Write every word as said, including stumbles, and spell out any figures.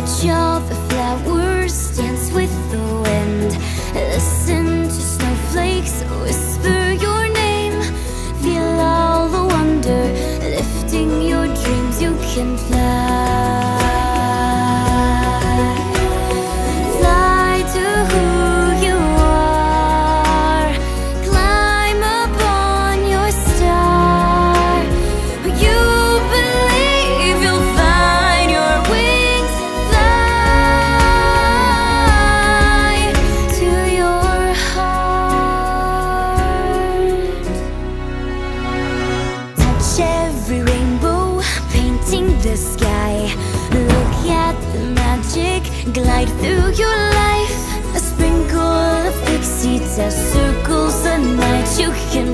Watch all the flowers dance with the wind. Listen to snowflakes whisper your name. Feel all the wonder lifting your dreams. You can fly. Fly to who you are. Climb upon your star. You believe you'll find your wings. Fly to your heart. Touch every rainbow painting the sky. Look at the magic glide through your life. A sprinkle of pixie dust circles the night. You can